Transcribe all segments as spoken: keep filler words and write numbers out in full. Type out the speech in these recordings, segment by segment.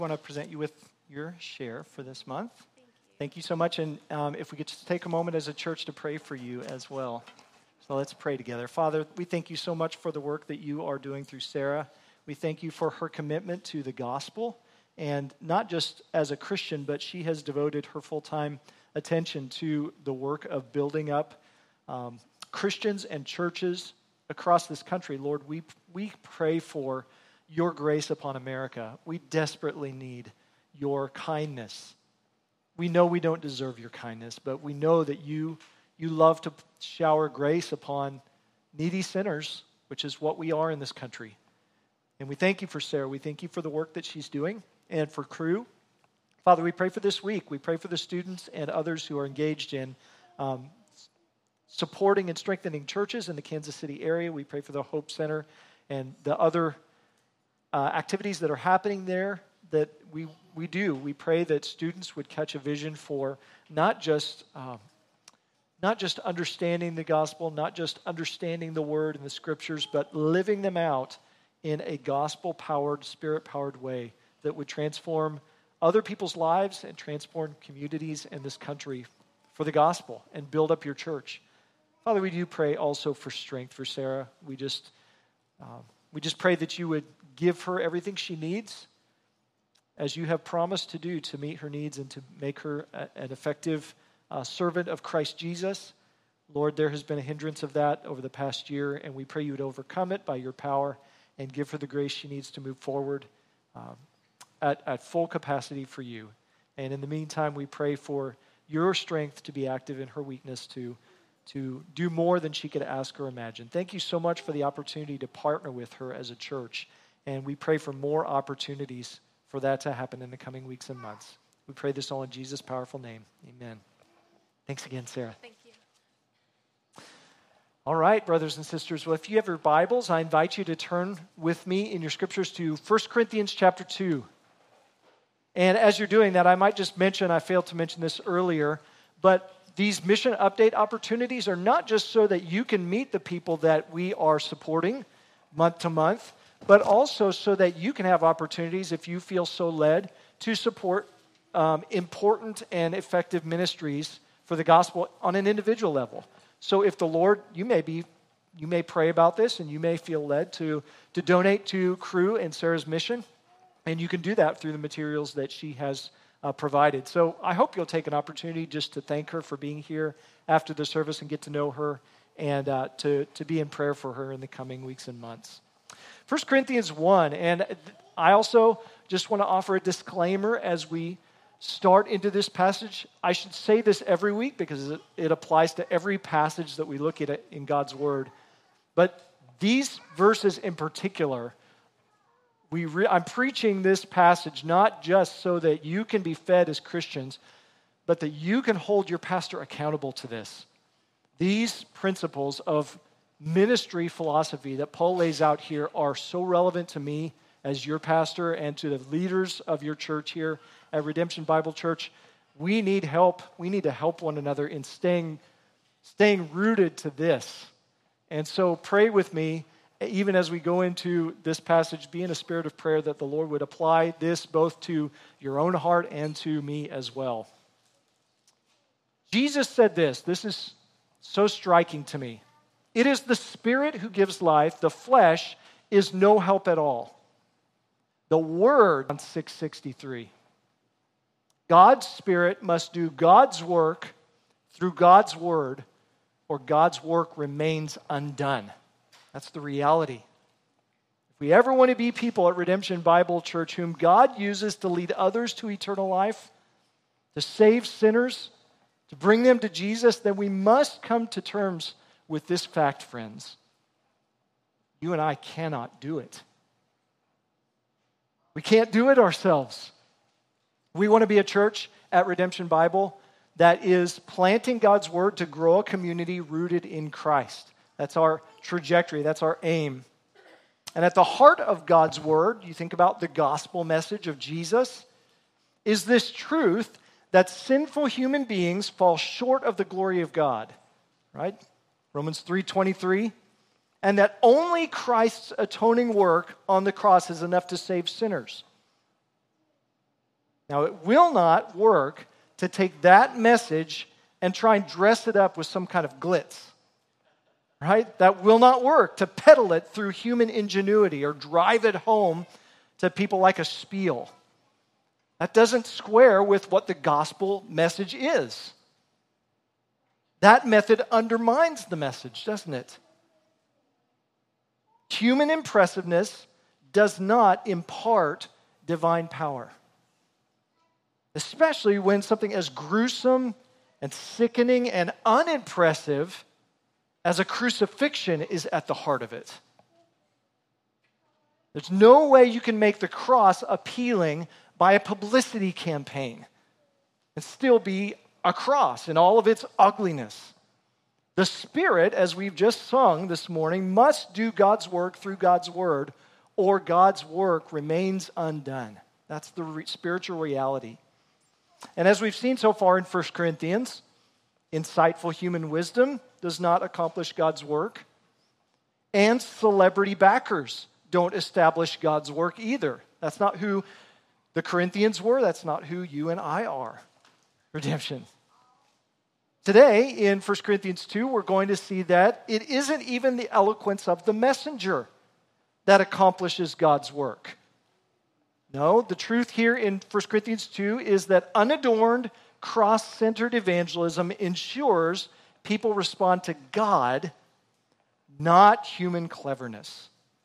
I want to present you with your share for this month. Thank you. Thank you so much. And um, if we could just take a moment as a church to pray for you as well. So let's pray together. Father, we thank you so much for the work that you are doing through Sarah. We thank you for her commitment to the gospel. And not just as a Christian, but she has devoted her full-time attention to the work of building up um, Christians and churches across this country. Lord, we we pray for your grace upon America. We desperately need your kindness. We know we don't deserve your kindness, but we know that you you love to shower grace upon needy sinners, which is what we are in this country. And we thank you for Sarah. We thank you for the work that she's doing and for Crew. Father, we pray for this week. We pray for the students and others who are engaged in um, supporting and strengthening churches in the Kansas City area. We pray for the Hope Center and the other uh, activities that are happening there that we we do. We pray that students would catch a vision for not just um, not just understanding the gospel, not just understanding the word and the scriptures, but living them out in a gospel-powered, spirit-powered way that would transform other people's lives and transform communities in this country for the gospel and build up your church. Father, we do pray also for strength for Sarah. We just um, we just pray that you would give her everything she needs, as you have promised to do, to meet her needs and to make her a, an effective uh, servant of Christ Jesus. Lord, there has been a hindrance of that over the past year, and we pray you would overcome it by your power and give her the grace she needs to move forward um, at, at full capacity for you. And in the meantime, we pray for your strength to be active in her weakness to, to do more than she could ask or imagine. Thank you so much for the opportunity to partner with her as a church, and we pray for more opportunities for that to happen in the coming weeks and months. We pray this all in Jesus' powerful name. Amen. Thanks again, Sarah. Thank you. All right, brothers and sisters. Well, if you have your Bibles, I invite you to turn with me in your scriptures to First Corinthians chapter two. And as you're doing that, I might just mention, I failed to mention this earlier, but these mission update opportunities are not just so that you can meet the people that we are supporting month to month, but also so that you can have opportunities, if you feel so led, to support um, important and effective ministries for the gospel on an individual level. So if the Lord, you may be, you may pray about this, and you may feel led to, to donate to Crew and Sarah's mission, and you can do that through the materials that she has uh, provided. So I hope you'll take an opportunity just to thank her for being here after the service and get to know her, and uh, to, to be in prayer for her in the coming weeks and months. First Corinthians one, and I also just want to offer a disclaimer as we start into this passage. I should say this every week because it, it applies to every passage that we look at in God's Word. But these verses in particular, we re- I'm preaching this passage not just so that you can be fed as Christians, but that you can hold your pastor accountable to this. These principles of ministry philosophy that Paul lays out here are so relevant to me as your pastor and to the leaders of your church here at Redemption Bible Church. We need help. We need to help one another in staying, staying rooted to this. And so pray with me, even as we go into this passage, be in a spirit of prayer that the Lord would apply this both to your own heart and to me as well. Jesus said this. This is so striking to me. It is the Spirit who gives life. The flesh is no help at all. The Word, on six sixty-three. God's Spirit must do God's work through God's Word, or God's work remains undone. That's the reality. If we ever want to be people at Redemption Bible Church whom God uses to lead others to eternal life, to save sinners, to bring them to Jesus, then we must come to terms with this fact, friends. You and I cannot do it. We can't do it ourselves. We want to be a church at Redemption Bible that is planting God's Word to grow a community rooted in Christ. That's our trajectory. That's our aim. And at the heart of God's Word, you think about the gospel message of Jesus, is this truth that sinful human beings fall short of the glory of God, right? Romans three twenty-three, and that only Christ's atoning work on the cross is enough to save sinners. Now, it will not work to take that message and try and dress it up with some kind of glitz. Right? That will not work, to peddle it through human ingenuity or drive it home to people like a spiel. That doesn't square with what the gospel message is. That method undermines the message, doesn't it? Human impressiveness does not impart divine power. Especially when something as gruesome and sickening and unimpressive as a crucifixion is at the heart of it. There's no way you can make the cross appealing by a publicity campaign and still be a cross in all of its ugliness. The Spirit, as we've just sung this morning, must do God's work through God's Word, or God's work remains undone. That's the re- spiritual reality. And as we've seen so far in First Corinthians, insightful human wisdom does not accomplish God's work, and celebrity backers don't establish God's work either. That's not who the Corinthians were. That's not who you and I are. Redemption. Today, in First Corinthians two, we're going to see that it isn't even the eloquence of the messenger that accomplishes God's work. No, the truth here in First Corinthians two is that unadorned, cross-centered evangelism ensures people respond to God, not human cleverness.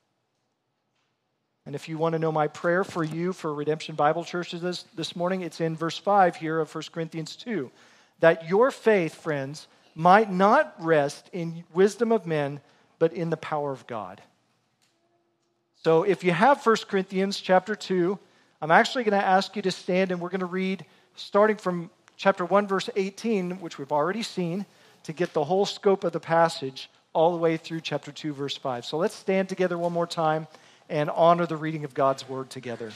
And if you want to know my prayer for you for Redemption Bible Church this, this morning, it's in verse five here of First Corinthians two. That your faith, friends, might not rest in wisdom of men, but in the power of God. So if you have First Corinthians chapter two, I'm actually going to ask you to stand, and we're going to read starting from chapter one, verse eighteen, which we've already seen, to get the whole scope of the passage all the way through chapter two, verse five. So let's stand together one more time and honor the reading of God's word together.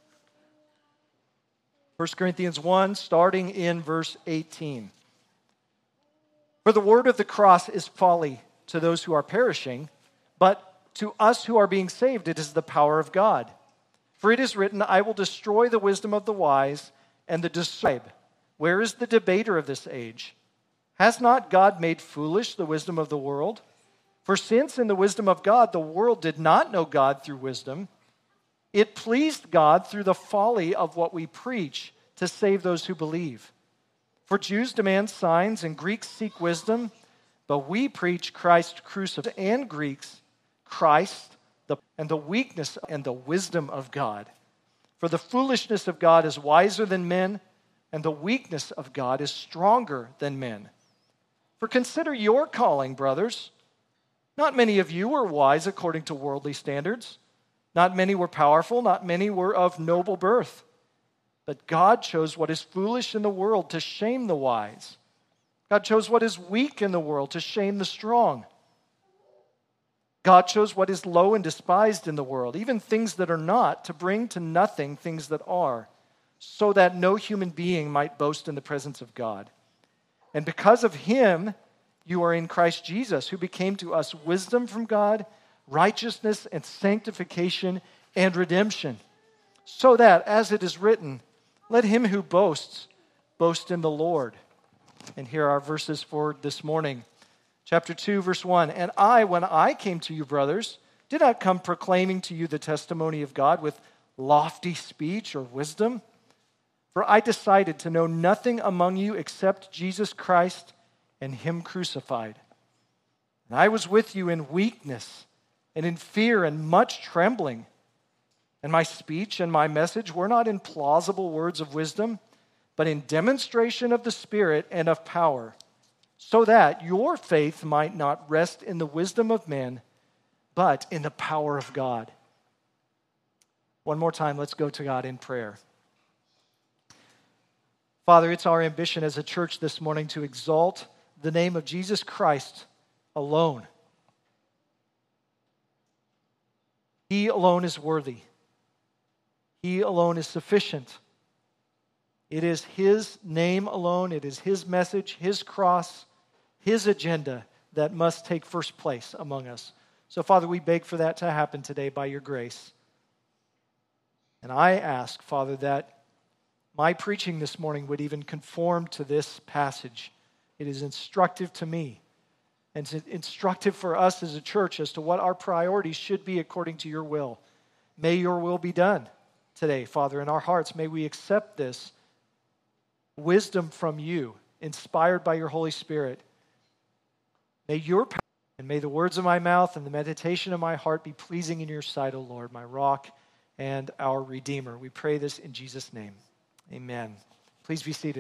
First Corinthians one, starting in verse eighteen. For the word of the cross is folly to those who are perishing, but to us who are being saved it is the power of God. For it is written, I will destroy the wisdom of the wise and the disciple. Where is the debater of this age? Has not God made foolish the wisdom of the world? For since in the wisdom of God the world did not know God through wisdom, it pleased God through the folly of what we preach to save those who believe. For Jews demand signs and Greeks seek wisdom, but we preach Christ crucified, and Greeks Christ the, and the weakness and the wisdom of God. For the foolishness of God is wiser than men, and the weakness of God is stronger than men. For consider your calling, brothers. Not many of you were wise according to worldly standards. Not many were powerful, not many were of noble birth. But God chose what is foolish in the world to shame the wise. God chose what is weak in the world to shame the strong. God chose what is low and despised in the world, even things that are not, to bring to nothing things that are, so that no human being might boast in the presence of God. And because of him, you are in Christ Jesus, who became to us wisdom from God, righteousness and sanctification and redemption. So that, as it is written, let him who boasts, boast in the Lord. And here are our verses for this morning. Chapter two, verse one. And I, when I came to you, brothers, did not come proclaiming to you the testimony of God with lofty speech or wisdom. For I decided to know nothing among you except Jesus Christ and him crucified. And I was with you in weakness and in fear and much trembling. And my speech and my message were not in plausible words of wisdom, but in demonstration of the Spirit and of power, so that your faith might not rest in the wisdom of men, but in the power of God. One more time, let's go to God in prayer. Father, it's our ambition as a church this morning to exalt the name of Jesus Christ alone. He alone is worthy. He alone is sufficient. It is his name alone, it is his message, his cross, his agenda that must take first place among us. So, Father, we beg for that to happen today by your grace. And I ask, Father, that my preaching this morning would even conform to this passage. It is instructive to me, and it's instructive for us as a church as to what our priorities should be according to your will. May your will be done today, Father, in our hearts. May we accept this wisdom from you, inspired by your Holy Spirit. May your power and may the words of my mouth and the meditation of my heart be pleasing in your sight, O Lord, my rock and our Redeemer. We pray this in Jesus' name. Amen. Please be seated.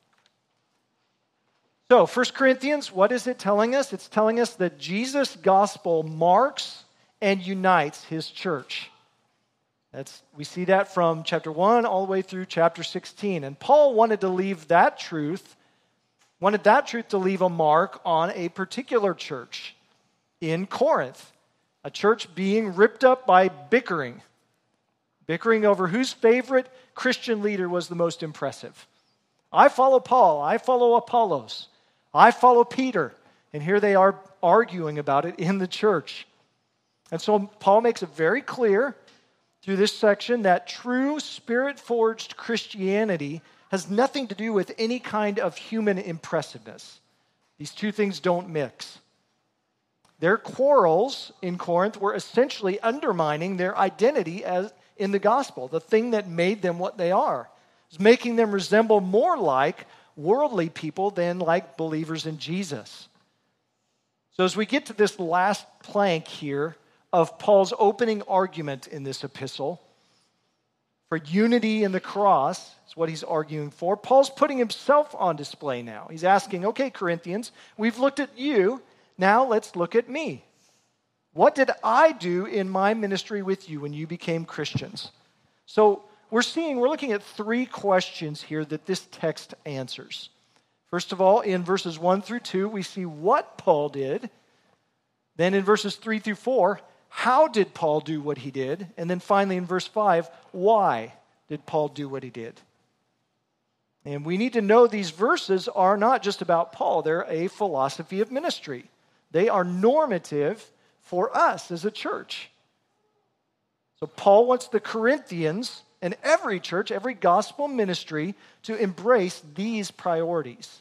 So, First Corinthians, what is it telling us? It's telling us that Jesus' gospel marks and unites his church. That's, we see that from chapter one all the way through chapter sixteen. And Paul wanted to leave that truth, wanted that truth to leave a mark on a particular church in Corinth, a church being ripped up by bickering, bickering over whose favorite Christian leader was the most impressive. I follow Paul, I follow Apollos, I follow Peter, and here they are arguing about it in the church. And so Paul makes it very clear through this section that true Spirit-forged Christianity has nothing to do with any kind of human impressiveness. These two things don't mix. Their quarrels in Corinth were essentially undermining their identity as in the gospel, the thing that made them what they are. It was making them resemble more like worldly people than like believers in Jesus. So as we get to this last plank here of Paul's opening argument in this epistle, for unity in the cross is what he's arguing for. Paul's putting himself on display now. He's asking, okay, Corinthians, we've looked at you. Now let's look at me. What did I do in my ministry with you when you became Christians? So we're seeing, we're looking at three questions here that this text answers. First of all, in verses one through two, we see what Paul did. Then in verses three through four, how did Paul do what he did? And then finally in verse five, why did Paul do what he did? And we need to know these verses are not just about Paul. They're a philosophy of ministry. They are normative for us as a church. So Paul wants the Corinthians and every church, every gospel ministry to embrace these priorities.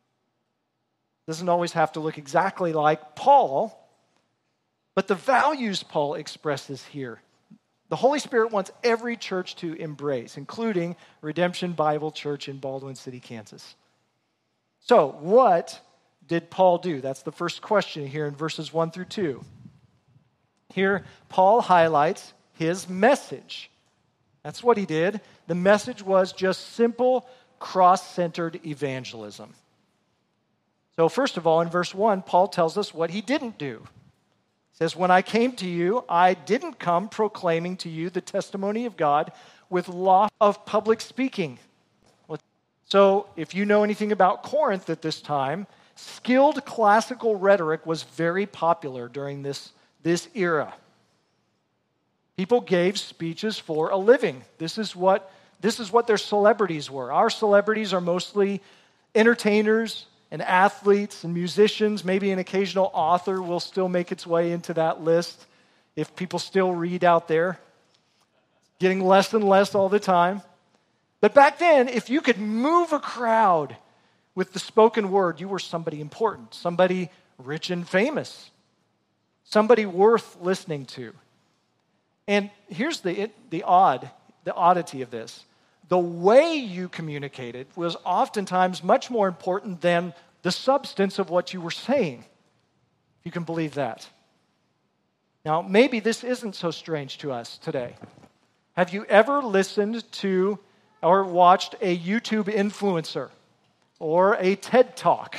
It doesn't always have to look exactly like Paul, but the values Paul expresses here, the Holy Spirit wants every church to embrace, including Redemption Bible Church in Baldwin City, Kansas. So, what did Paul do? That's the first question here in verses one through two. Here, Paul highlights his message. That's what he did. The message was just simple, cross-centered evangelism. So, first of all, in verse one, Paul tells us what he didn't do. It says, when I came to you, I didn't come proclaiming to you the testimony of God with law of public speaking. So if you know anything about Corinth at this time, skilled classical rhetoric was very popular during this, this era. People gave speeches for a living. This is what, this is what their celebrities were. Our celebrities are mostly entertainers and athletes and musicians. Maybe an occasional author will still make its way into that list if people still read out there. Getting less and less all the time. But back then, if you could move a crowd with the spoken word, you were somebody important, somebody rich and famous, somebody worth listening to. And here's the the odd, the oddity of this. The way you communicated was oftentimes much more important than the substance of what you were saying, if you can believe that. Now, maybe this isn't so strange to us today. Have you ever listened to or watched a YouTube influencer or a TED Talk,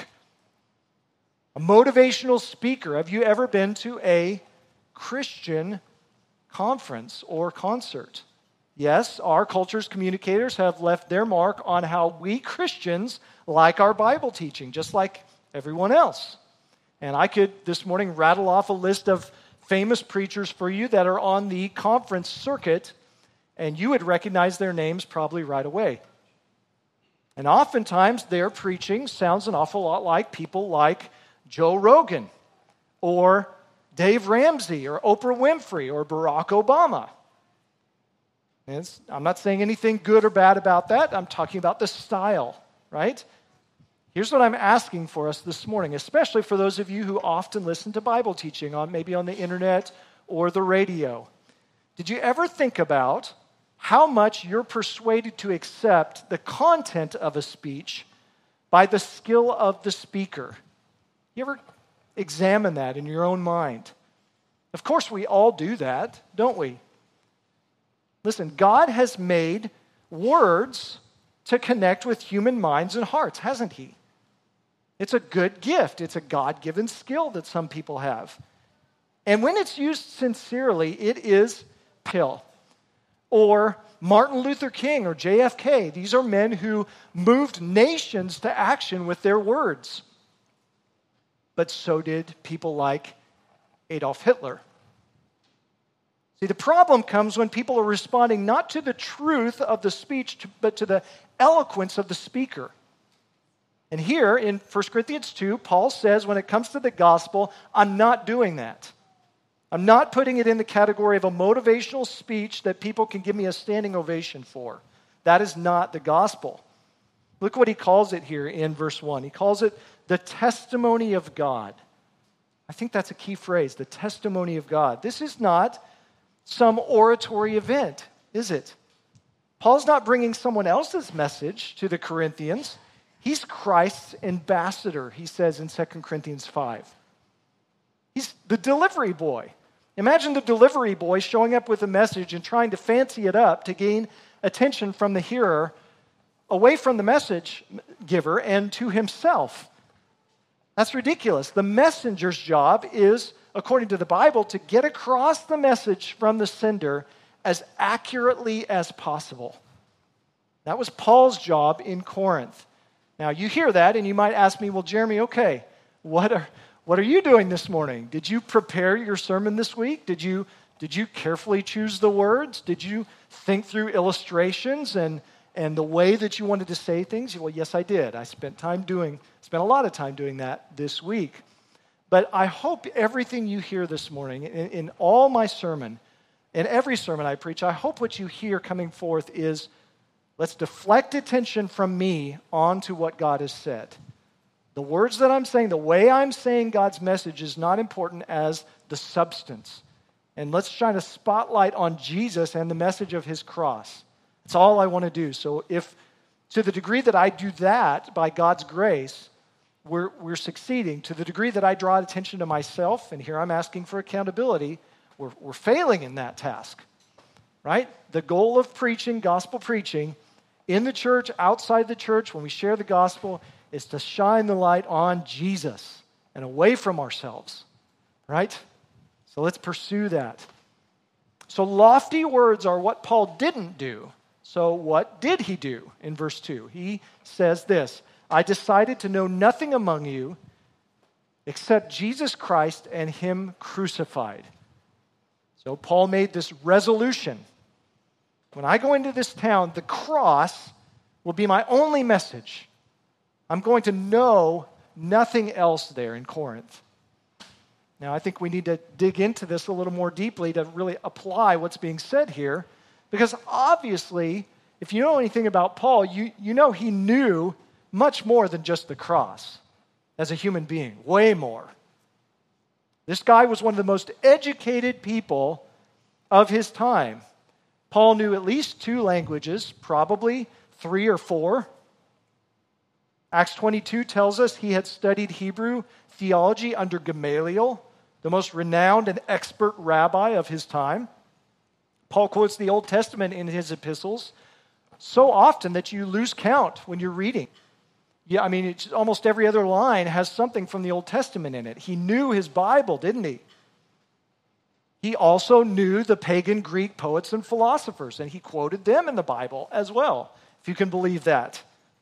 a motivational speaker? Have you ever been to a Christian conference or concert? Yes, our culture's communicators have left their mark on how we Christians like our Bible teaching, just like everyone else. And I could this morning rattle off a list of famous preachers for you that are on the conference circuit, and you would recognize their names probably right away. And oftentimes their preaching sounds an awful lot like people like Joe Rogan or Dave Ramsey or Oprah Winfrey or Barack Obama. And it's, I'm not saying anything good or bad about that. I'm talking about the style, right? Here's what I'm asking for us this morning, especially for those of you who often listen to Bible teaching on maybe on the internet or the radio. Did you ever think about how much you're persuaded to accept the content of a speech by the skill of the speaker? You ever examine that in your own mind? Of course, we all do that, don't we? Listen, God has made words to connect with human minds and hearts, hasn't he? It's a good gift. It's a God-given skill that some people have. And when it's used sincerely, it is pill. Or Martin Luther King or J F K. These are men who moved nations to action with their words. But so did people like Adolf Hitler. See, the problem comes when people are responding not to the truth of the speech, but to the eloquence of the speaker. And here in First Corinthians two, Paul says when it comes to the gospel, I'm not doing that. I'm not putting it in the category of a motivational speech that people can give me a standing ovation for. That is not the gospel. Look what he calls it here in verse one. He calls it the testimony of God. I think that's a key phrase, the testimony of God. This is not some oratory event, is it? Paul's not bringing someone else's message to the Corinthians. He's Christ's ambassador, he says in Second Corinthians five. He's the delivery boy. Imagine the delivery boy showing up with a message and trying to fancy it up to gain attention from the hearer away from the message giver and to himself. That's ridiculous. The messenger's job is, according to the Bible, to get across the message from the sender as accurately as possible. That was Paul's job in Corinth. Now, you hear that, and you might ask me, well, Jeremy, okay, what are what are you doing this morning? Did you prepare your sermon this week? Did you did you carefully choose the words? Did you think through illustrations and and the way that you wanted to say things? Well, yes, I did. I spent time doing spent a lot of time doing that this week. But I hope everything you hear this morning, in, in all my sermon, in every sermon I preach, I hope what you hear coming forth is, let's deflect attention from me onto what God has said. The words that I'm saying, the way I'm saying God's message is not important as the substance. And let's shine a spotlight on Jesus and the message of his cross. That's all I want to do. So if, to the degree that I do that by God's grace, we're, we're succeeding. To the degree that I draw attention to myself, and here I'm asking for accountability, we're, we're failing in that task, right? The goal of preaching, gospel preaching, in the church, outside the church, when we share the gospel, is to shine the light on Jesus and away from ourselves, right? So let's pursue that. So lofty words are what Paul didn't do. So what did he do in verse two? He says this, I decided to know nothing among you except Jesus Christ and him crucified. So Paul made this resolution. When I go into this town, the cross will be my only message. I'm going to know nothing else there in Corinth. Now, I think we need to dig into this a little more deeply to really apply what's being said here, because obviously, if you know anything about Paul, you, you know he knew much more than just the cross as a human being, way more. This guy was one of the most educated people of his time. Paul knew at least two languages, probably three or four. Acts twenty-two tells us he had studied Hebrew theology under Gamaliel, the most renowned and expert rabbi of his time. Paul quotes the Old Testament in his epistles so often that you lose count when you're reading. Yeah, I mean, it's, almost every other line has something from the Old Testament in it. He knew his Bible, didn't he? He also knew the pagan Greek poets and philosophers, and he quoted them in the Bible as well, if you can believe that.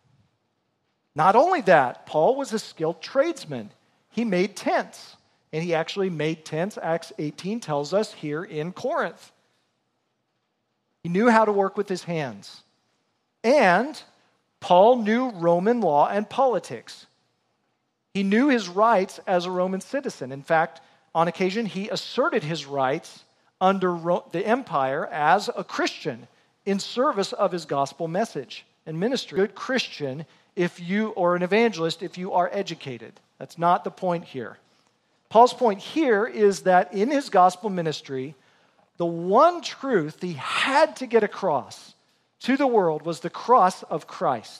Not only that, Paul was a skilled tradesman. He made tents, and he actually made tents, Acts eighteen tells us, here in Corinth. He knew how to work with his hands. And Paul knew Roman law and politics. He knew his rights as a Roman citizen. In fact, on occasion, he asserted his rights under the empire as a Christian in service of his gospel message and ministry. Good Christian if you, or an evangelist if you are educated. That's not the point here. Paul's point here is that in his gospel ministry, the one truth he had to get across to the world was the cross of Christ.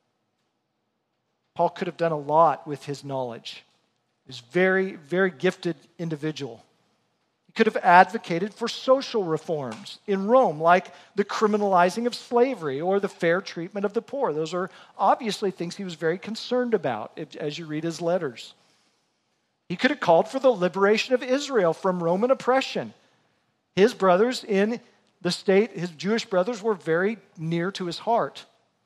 Paul could have done a lot with his knowledge. He was a very, very gifted individual. He could have advocated for social reforms in Rome, like the criminalizing of slavery or the fair treatment of the poor. Those are obviously things he was very concerned about as you read his letters. He could have called for the liberation of Israel from Roman oppression. His brothers in the state, his Jewish brothers, were very near to his heart.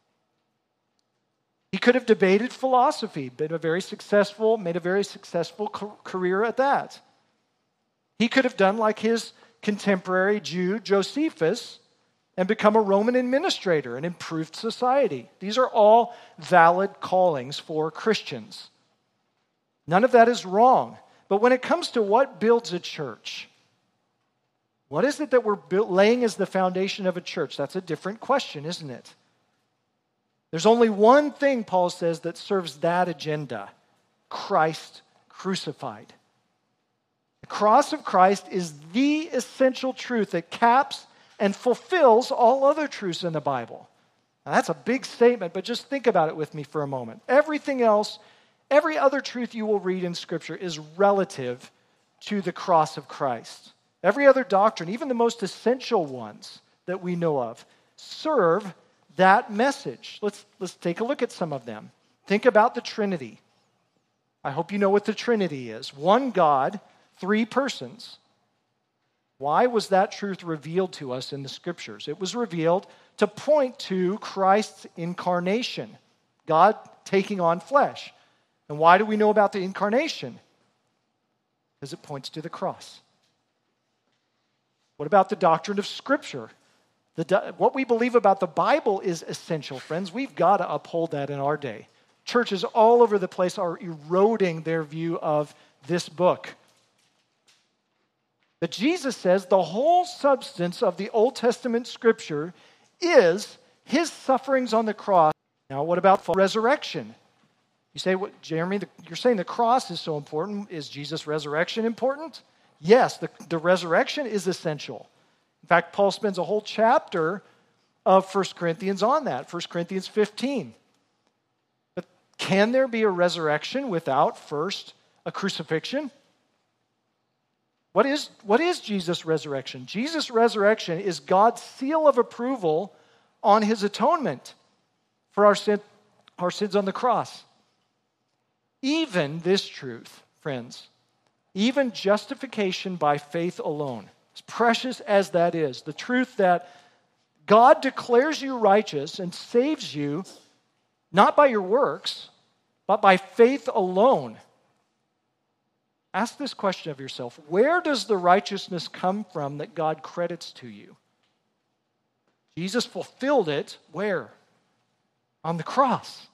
He could have debated philosophy, been a very successful, made a very successful career at that. He could have done like his contemporary Jew, Josephus, and become a Roman administrator and improved society. These are all valid callings for Christians. None of that is wrong. But when it comes to what builds a church, what is it that we're build, laying as the foundation of a church? That's a different question, isn't it? There's only one thing, Paul says, that serves that agenda: Christ crucified. The cross of Christ is the essential truth that caps and fulfills all other truths in the Bible. Now, that's a big statement, but just think about it with me for a moment. Everything else, every other truth you will read in Scripture is relative to the cross of Christ. Every other doctrine, even the most essential ones that we know of, serve that message. Let's, let's take a look at some of them. Think about the Trinity. I hope you know what the Trinity is. One God, three persons. Why was that truth revealed to us in the Scriptures? It was revealed to point to Christ's incarnation, God taking on flesh. And why do we know about the incarnation? Because it points to the cross. What about the doctrine of Scripture? The, what we believe about the Bible is essential, friends. We've got to uphold that in our day. Churches all over the place are eroding their view of this book. But Jesus says the whole substance of the Old Testament Scripture is his sufferings on the cross. Now, what about the resurrection? You say, what, Jeremy, the, you're saying the cross is so important. Is Jesus' resurrection important? Yes, the, the resurrection is essential. In fact, Paul spends a whole chapter of First Corinthians on that, First Corinthians fifteen. But can there be a resurrection without first a crucifixion? What is, what is Jesus' resurrection? Jesus' resurrection is God's seal of approval on his atonement for our, sin, our sins on the cross. Even this truth, friends, even justification by faith alone, as precious as that is, the truth that God declares you righteous and saves you not by your works, but by faith alone. Ask this question of yourself: where does the righteousness come from that God credits to you? Jesus fulfilled it where? On the cross.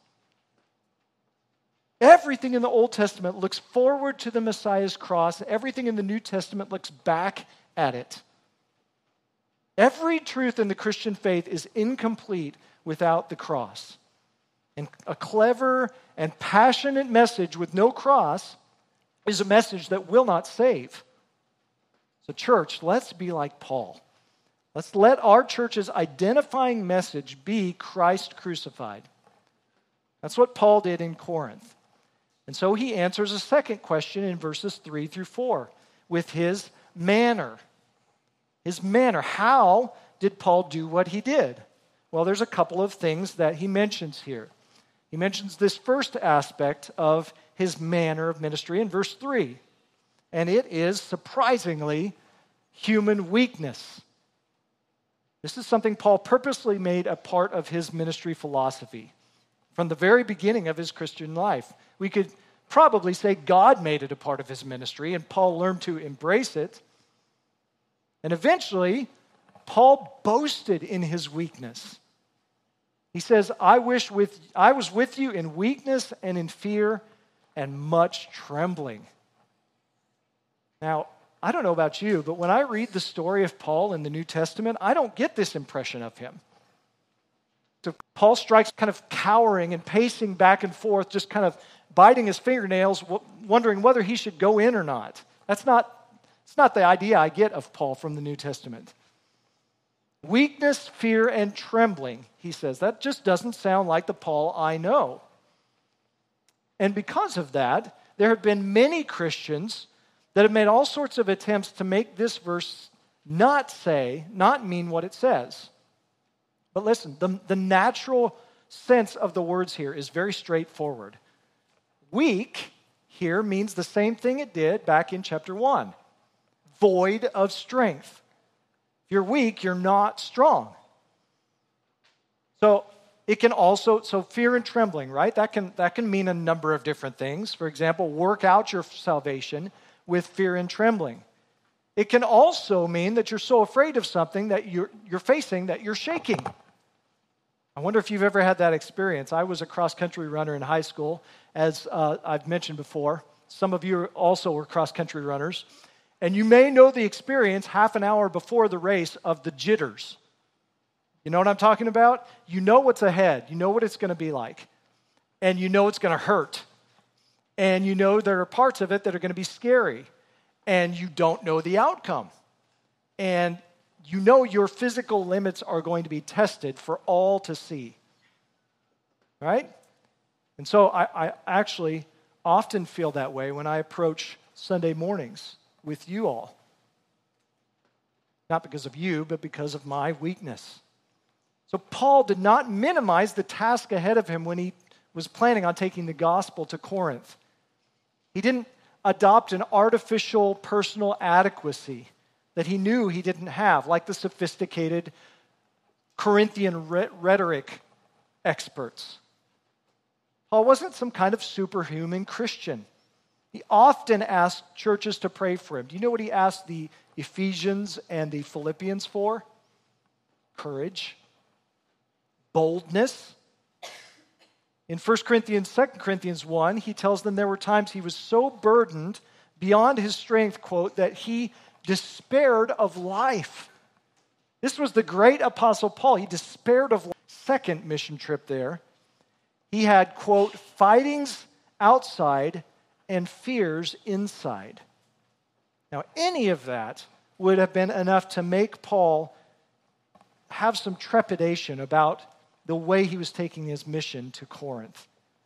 Everything in the Old Testament looks forward to the Messiah's cross. Everything in the New Testament looks back at it. Every truth in the Christian faith is incomplete without the cross. And a clever and passionate message with no cross is a message that will not save. So church, let's be like Paul. Let's let our church's identifying message be Christ crucified. That's what Paul did in Corinth. And so he answers a second question in verses three through four with his manner. His manner. How did Paul do what he did? Well, there's a couple of things that he mentions here. He mentions this first aspect of his manner of ministry in verse three. And it is, surprisingly, human weakness. This is something Paul purposely made a part of his ministry philosophy from the very beginning of his Christian life. We could probably say God made it a part of his ministry, and Paul learned to embrace it. And eventually, Paul boasted in his weakness. He says, I wish with I was with you in weakness and in fear and much trembling. Now, I don't know about you, but when I read the story of Paul in the New Testament, I don't get this impression of him. So Paul strikes kind of cowering and pacing back and forth, just kind of biting his fingernails, wondering whether he should go in or not. That's not, that's not the idea I get of Paul from the New Testament. Weakness, fear, and trembling, he says. That just doesn't sound like the Paul I know. And because of that, there have been many Christians that have made all sorts of attempts to make this verse not say, not mean what it says. But listen, the, the natural sense of the words here is very straightforward. Weak here means the same thing it did back in chapter one. Void of strength. If you're weak, you're not strong. So it can also, so fear and trembling, right? That can, that can mean a number of different things. For example, work out your salvation with fear and trembling. It can also mean that you're so afraid of something that you're, you're facing that you're shaking. I wonder if you've ever had that experience. I was a cross-country runner in high school, as uh, I've mentioned before. Some of you also were cross-country runners. And you may know the experience half an hour before the race of the jitters. You know what I'm talking about? You know what's ahead. You know what it's going to be like. And you know it's going to hurt. And you know there are parts of it that are going to be scary. And you don't know the outcome. And you know your physical limits are going to be tested for all to see. Right? And so I, I actually often feel that way when I approach Sunday mornings with you all. Not because of you, but because of my weakness. So Paul did not minimize the task ahead of him when he was planning on taking the gospel to Corinth. He didn't adopt an artificial personal adequacy that he knew he didn't have, like the sophisticated Corinthian rhetoric experts. Paul wasn't some kind of superhuman Christian. He often asked churches to pray for him. Do you know what he asked the Ephesians and the Philippians for? Courage, boldness. In First Corinthians, Second Corinthians one, he tells them there were times he was so burdened beyond his strength, quote, that he despaired of life. This was the great apostle Paul. He despaired of life. Second mission trip there. He had, quote, fightings outside and fears inside. Now, any of that would have been enough to make Paul have some trepidation about the way he was taking his mission to Corinth.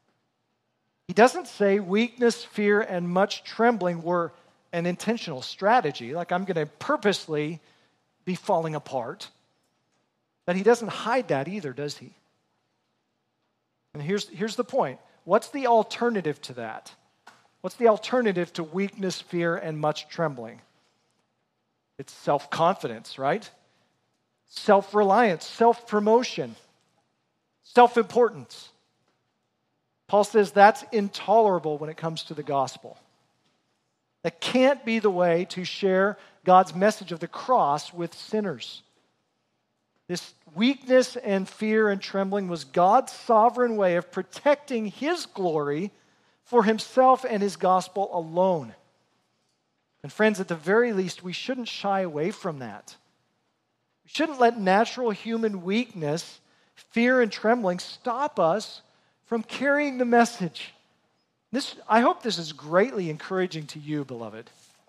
He doesn't say weakness, fear, and much trembling were an intentional strategy, like I'm going to purposely be falling apart. But he doesn't hide that either, does he? And here's, here's the point. What's the alternative to that? What's the alternative to weakness, fear, and much trembling? It's self-confidence, right? Self-reliance, self-promotion, self-importance. Paul says that's intolerable when it comes to the gospel. That can't be the way to share God's message of the cross with sinners. This weakness and fear and trembling was God's sovereign way of protecting his glory for himself and his gospel alone. And friends, at the very least, we shouldn't shy away from that. We shouldn't let natural human weakness, fear and trembling stop us from carrying the message. This, I hope this is greatly encouraging to you, beloved.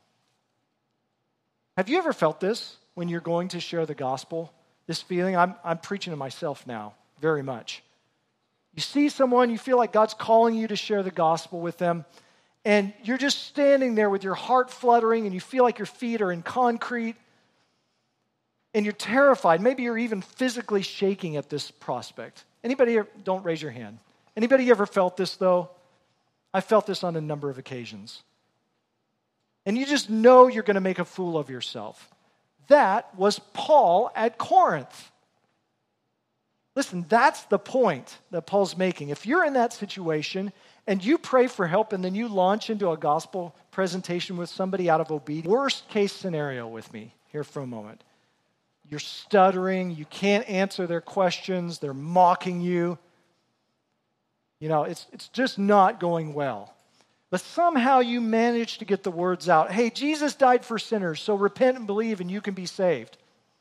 Have you ever felt this when you're going to share the gospel? This feeling, I'm, I'm preaching to myself now, very much. You see someone, you feel like God's calling you to share the gospel with them, and you're just standing there with your heart fluttering, and you feel like your feet are in concrete, and you're terrified. Maybe you're even physically shaking at this prospect. Anybody, don't raise your hand. Anybody ever felt this, though? I felt this on a number of occasions. And you just know you're going to make a fool of yourself. That was Paul at Corinth. Listen, that's the point that Paul's making. If you're in that situation and you pray for help and then you launch into a gospel presentation with somebody out of obedience, worst case scenario with me here for a moment. You're stuttering, you can't answer their questions, they're mocking you. You know, it's, it's just not going well. but somehow you manage to get the words out. Hey, Jesus died for sinners, so repent and believe and you can be saved.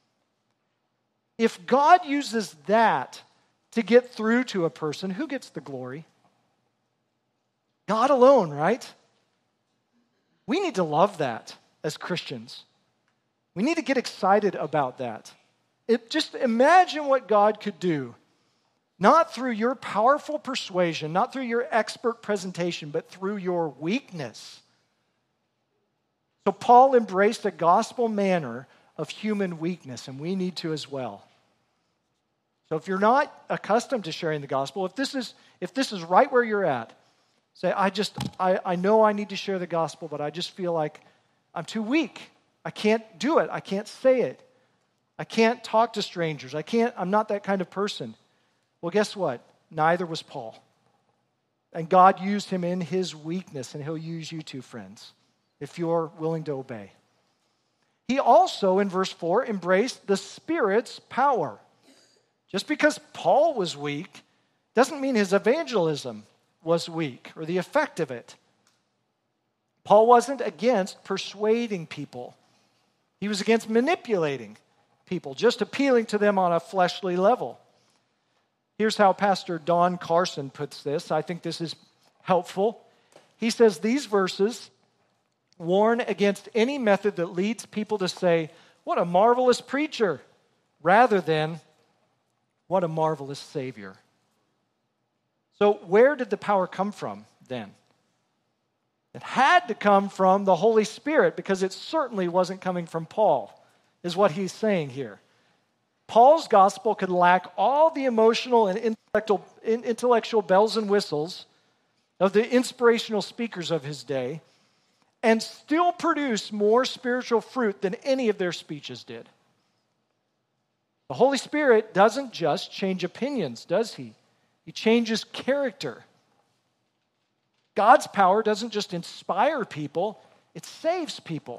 If God uses that to get through to a person, who gets the glory? God alone, right? We need to love that as Christians. We need to get excited about that. It, just imagine what God could do, not through your powerful persuasion, not through your expert presentation, but through your weakness. So Paul embraced a gospel manner of human weakness, and we need to as well. So if you're not accustomed to sharing the gospel, if this is if this is right where you're at, say, I just, I, I know I need to share the gospel, but I just feel like I'm too weak. I can't do it. I can't say it. I can't talk to strangers. I can't, I'm not that kind of person. Well, guess what? Neither was Paul. And God used him in his weakness, and he'll use you too, friends, if you're willing to obey. He also, in verse four, embraced the Spirit's power. Just because Paul was weak doesn't mean his evangelism was weak or the effect of it. Paul wasn't against persuading people. He was against manipulating people, just appealing to them on a fleshly level. Here's how Pastor Don Carson puts this. I think this is helpful. He says these verses warn against any method that leads people to say, "What a marvelous preacher," rather than, "What a marvelous Savior." So where did the power come from then? It had to come from the Holy Spirit, because it certainly wasn't coming from Paul, is what he's saying here. Paul's gospel could lack all the emotional and intellectual, intellectual bells and whistles of the inspirational speakers of his day and still produce more spiritual fruit than any of their speeches did. The Holy Spirit doesn't just change opinions, does he? He changes character. God's power doesn't just inspire people, it saves people.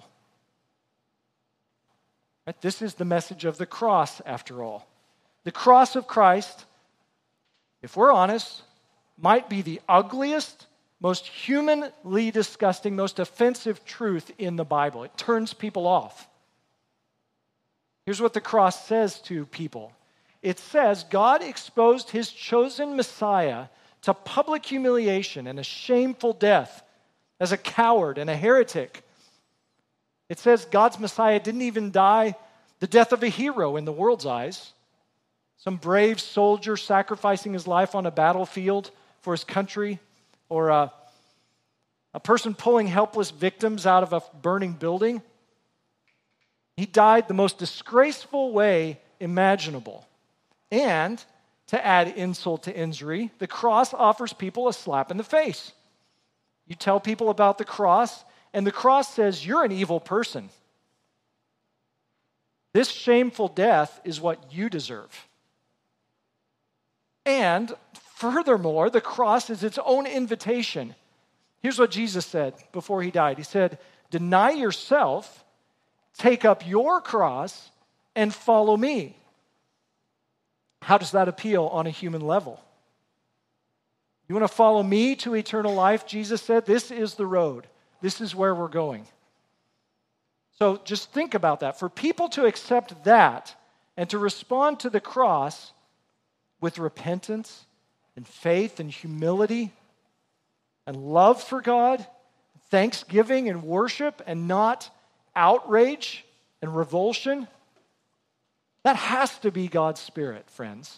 Right? This is the message of the cross, after all. The cross of Christ, if we're honest, might be the ugliest, most humanly disgusting, most offensive truth in the Bible. It turns people off. Here's what the cross says to people. It says God exposed his chosen Messiah to public humiliation and a shameful death as a coward and a heretic. It says God's Messiah didn't even die the death of a hero in the world's eyes. Some brave soldier sacrificing his life on a battlefield for his country, or a, a person pulling helpless victims out of a burning building. He died the most disgraceful way imaginable. And to add insult to injury, the cross offers people a slap in the face. You tell people about the cross, and the cross says, you're an evil person. This shameful death is what you deserve. And furthermore, the cross is its own invitation. Here's what Jesus said before he died. He said, deny yourself, take up your cross, and follow me. How does that appeal on a human level? You want to follow me to eternal life? Jesus said, this is the road. This is where we're going. So just think about that. For people to accept that and to respond to the cross with repentance and faith and humility and love for God, thanksgiving and worship, and not outrage and revulsion, that has to be God's Spirit, friends.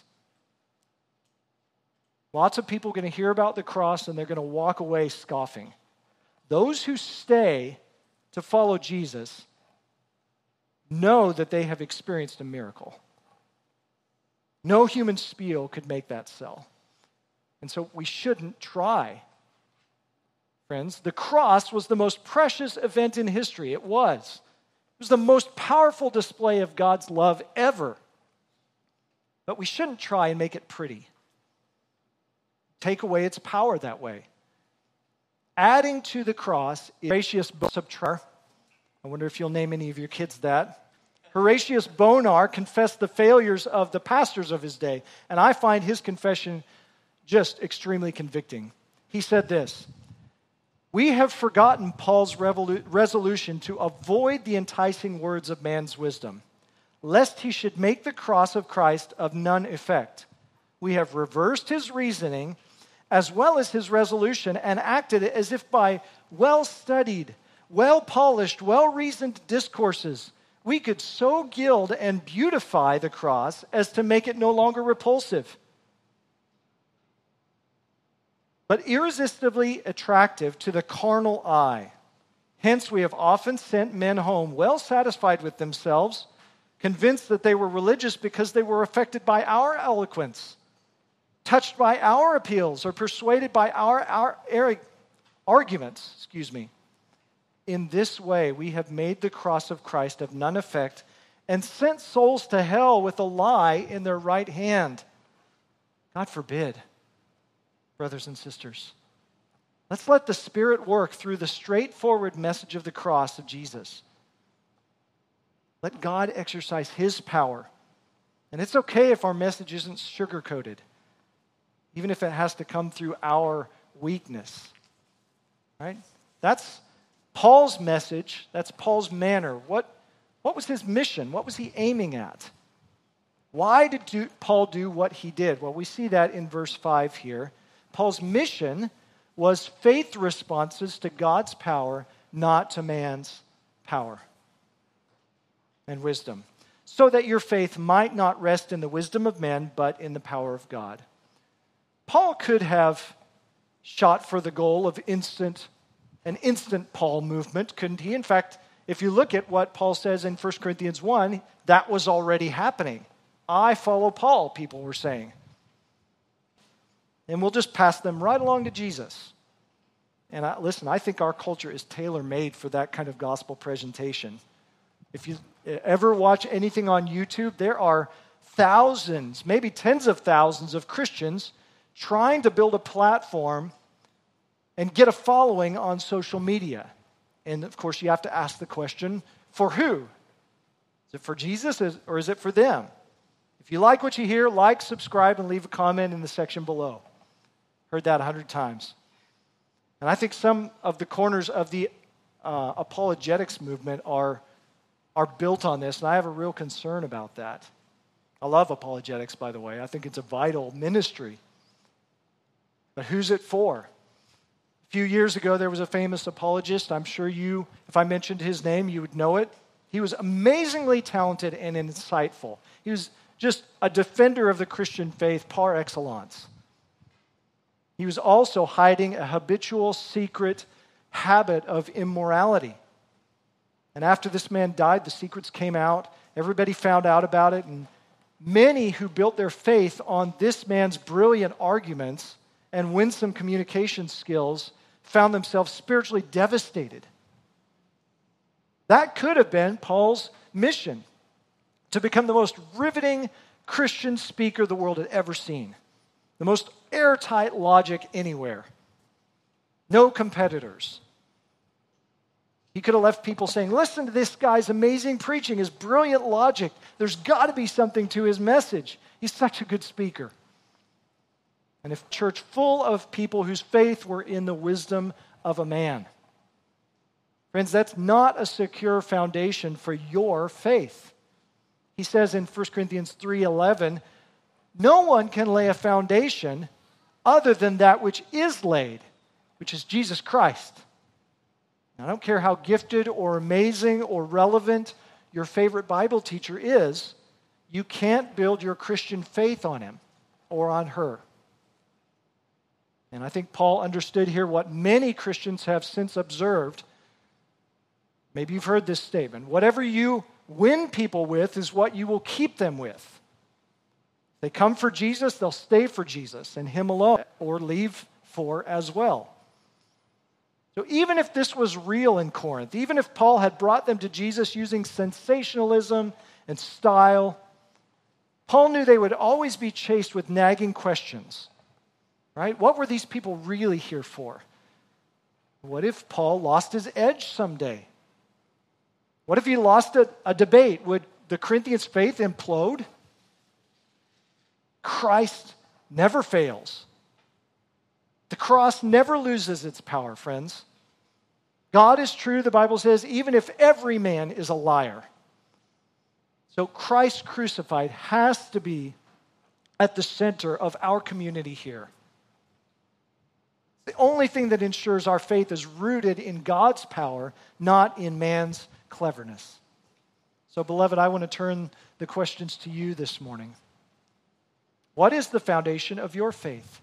Lots of people are going to hear about the cross and they're going to walk away scoffing. Those who stay to follow Jesus know that they have experienced a miracle. No human spiel could make that sell. And so we shouldn't try. Friends, the cross was the most precious event in history. It was. It was the most powerful display of God's love ever. But we shouldn't try and make it pretty. Take away its power that way. Adding to the cross, Horatius Bonar, I wonder if you'll name any of your kids that. Horatius Bonar confessed the failures of the pastors of his day, and I find his confession just extremely convicting. He said this, We have forgotten Paul's revolu- resolution to avoid the enticing words of man's wisdom, lest he should make the cross of Christ of none effect. We have reversed his reasoning as well as his resolution and acted as if by well-studied, well-polished, well-reasoned discourses we could so gild and beautify the cross as to make it no longer repulsive, but irresistibly attractive to the carnal eye. Hence, we have often sent men home well satisfied with themselves, convinced that they were religious because they were affected by our eloquence, touched by our appeals, or persuaded by our, our, our arguments, excuse me. In this way, we have made the cross of Christ of none effect and sent souls to hell with a lie in their right hand. God forbid, brothers and sisters. Let's let the Spirit work through the straightforward message of the cross of Jesus. Let God exercise His power. And it's okay if our message isn't sugar-coated, even if it has to come through our weakness. Right? That's Paul's message. That's Paul's manner. What, what was his mission? What was he aiming at? Why did do, Paul do what he did? Well, we see that in verse five here. Paul's mission was faith responses to God's power, not to man's power and wisdom, so that your faith might not rest in the wisdom of men, but in the power of God. Paul could have shot for the goal of instant, an instant Paul movement, couldn't he? In fact, if you look at what Paul says in First Corinthians one, that was already happening. I follow Paul, people were saying. And we'll just pass them right along to Jesus. And I, listen, I think our culture is tailor-made for that kind of gospel presentation. If you ever watch anything on YouTube, there are thousands, maybe tens of thousands of Christians trying to build a platform and get a following on social media. And of course, you have to ask the question, for who? Is it for Jesus or is it for them? If you like what you hear, like, subscribe, and leave a comment in the section below. Heard that a hundred times. And I think some of the corners of the uh, apologetics movement are, are built on this, and I have a real concern about that. I love apologetics, by the way. I think it's a vital ministry. But who's it for? A few years ago, there was a famous apologist. I'm sure you, if I mentioned his name, you would know it. He was amazingly talented and insightful. He was just a defender of the Christian faith par excellence. He was also hiding a habitual, secret habit of immorality. And after this man died, the secrets came out. Everybody found out about it. And many who built their faith on this man's brilliant arguments and winsome communication skills found themselves spiritually devastated. That could have been Paul's mission, to become the most riveting Christian speaker the world had ever seen. The most airtight logic anywhere. No competitors. He could have left people saying, listen to this guy's amazing preaching, his brilliant logic. There's got to be something to his message. He's such a good speaker. And if a church full of people whose faith were in the wisdom of a man. Friends, that's not a secure foundation for your faith. He says in First Corinthians three eleven, no one can lay a foundation other than that which is laid, which is Jesus Christ. Now, I don't care how gifted or amazing or relevant your favorite Bible teacher is, you can't build your Christian faith on him or on her. And I think Paul understood here what many Christians have since observed. Maybe you've heard this statement. Whatever you win people with is what you will keep them with. They come for Jesus, they'll stay for Jesus and Him alone, or leave for as well. So even if this was real in Corinth, even if Paul had brought them to Jesus using sensationalism and style, Paul knew they would always be chased with nagging questions. Right? What were these people really here for? What if Paul lost his edge someday? What if he lost a, a debate? Would the Corinthians' faith implode? Christ never fails. The cross never loses its power, friends. God is true, the Bible says, even if every man is a liar. So Christ crucified has to be at the center of our community here. The only thing that ensures our faith is rooted in God's power, not in man's cleverness. So, beloved, I want to turn the questions to you this morning. What is the foundation of your faith?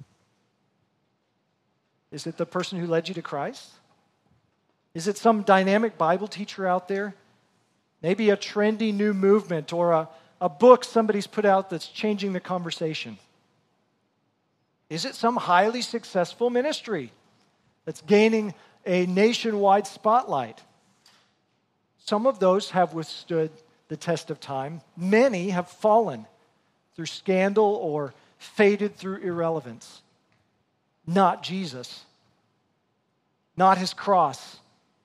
Is it the person who led you to Christ? Is it some dynamic Bible teacher out there? Maybe a trendy new movement or a, a book somebody's put out that's changing the conversation? Is it some highly successful ministry that's gaining a nationwide spotlight? Some of those have withstood the test of time. Many have fallen through scandal or faded through irrelevance. Not Jesus. Not his cross.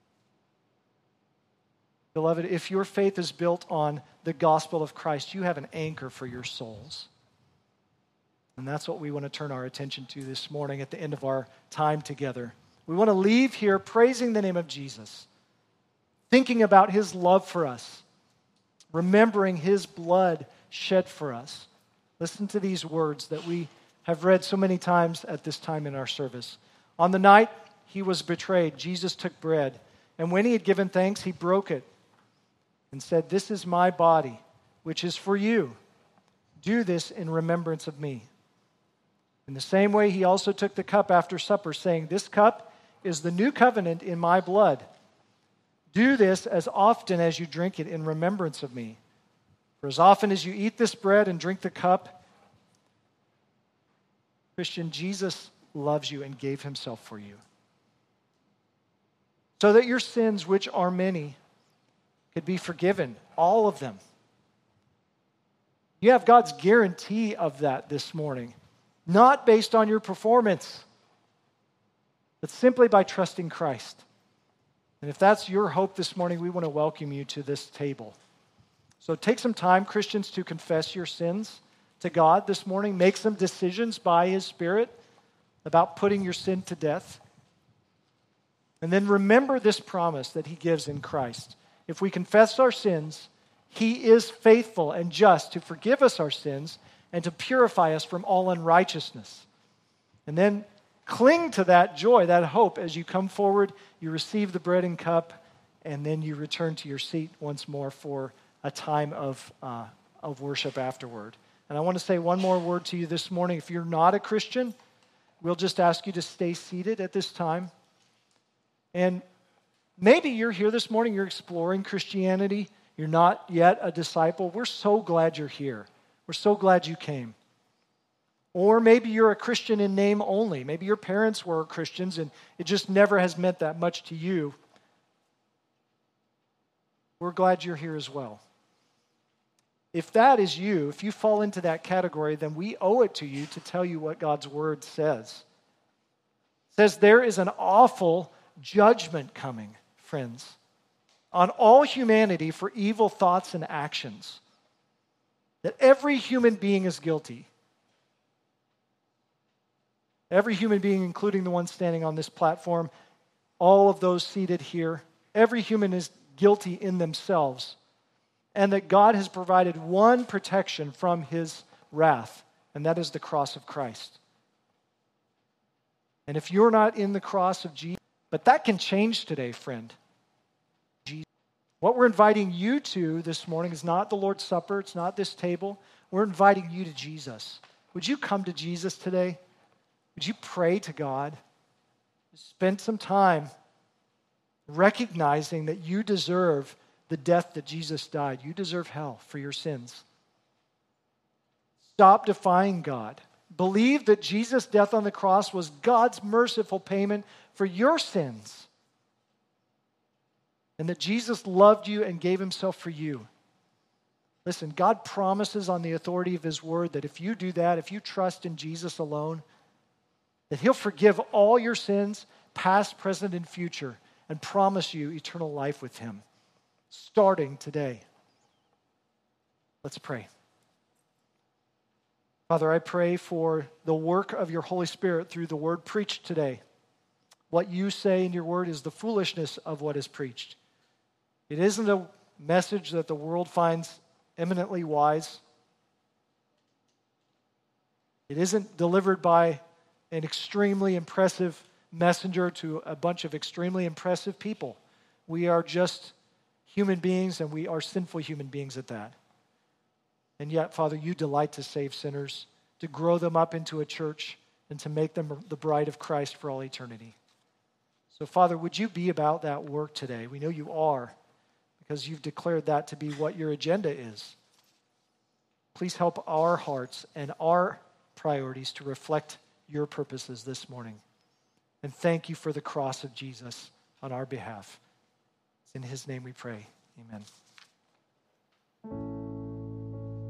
Beloved, if your faith is built on the gospel of Christ, you have an anchor for your souls. And that's what we want to turn our attention to this morning at the end of our time together. We want to leave here praising the name of Jesus, thinking about his love for us, remembering his blood shed for us. Listen to these words that we have read so many times at this time in our service. On the night he was betrayed, Jesus took bread, and when he had given thanks, he broke it and said, "This is my body, which is for you. Do this in remembrance of me." In the same way, he also took the cup after supper, saying, "This cup is the new covenant in my blood. Do this as often as you drink it in remembrance of me. For as often as you eat this bread and drink the cup," Christian, Jesus loves you and gave himself for you, so that your sins, which are many, could be forgiven, all of them. You have God's guarantee of that this morning, not based on your performance, but simply by trusting Christ. And if that's your hope this morning, we want to welcome you to this table. So take some time, Christians, to confess your sins to God this morning. Make some decisions by his Spirit about putting your sin to death. And then remember this promise that he gives in Christ. If we confess our sins, he is faithful and just to forgive us our sins and to purify us from all unrighteousness. And then cling to that joy, that hope as you come forward, you receive the bread and cup, and then you return to your seat once more for a time of, uh, of worship afterward. And I want to say one more word to you this morning. If you're not a Christian, we'll just ask you to stay seated at this time. And maybe you're here this morning, you're exploring Christianity, you're not yet a disciple. We're so glad you're here. We're so glad you came. Or maybe you're a Christian in name only. Maybe your parents were Christians and it just never has meant that much to you. We're glad you're here as well. If that is you, if you fall into that category, then we owe it to you to tell you what God's word says. It says there is an awful judgment coming, friends, on all humanity for evil thoughts and actions. That every human being is guilty. Every human being, including the one standing on this platform, all of those seated here, every human is guilty in themselves. And that God has provided one protection from his wrath, and that is the cross of Christ. And if you're not in the cross of Jesus, but that can change today, friend. What we're inviting you to this morning is not the Lord's Supper. It's not this table. We're inviting you to Jesus. Would you come to Jesus today? Would you pray to God? Spend some time recognizing that you deserve the death that Jesus died. You deserve hell for your sins. Stop defying God. Believe that Jesus' death on the cross was God's merciful payment for your sins. And that Jesus loved you and gave himself for you. Listen, God promises on the authority of his word that if you do that, if you trust in Jesus alone, that he'll forgive all your sins, past, present, and future, and promise you eternal life with him, starting today. Let's pray. Father, I pray for the work of your Holy Spirit through the word preached today. what you say in your word is the foolishness of what is preached. It isn't a message that the world finds eminently wise. It isn't delivered by an extremely impressive messenger to a bunch of extremely impressive people. We are just human beings, and we are sinful human beings at that. And yet, Father, you delight to save sinners, to grow them up into a church, and to make them the bride of Christ for all eternity. So, Father, would you be about that work today? We know you are, because you've declared that to be what your agenda is. Please help our hearts and our priorities to reflect your purposes this morning. And thank you for the cross of Jesus on our behalf. It's in his name we pray. Amen.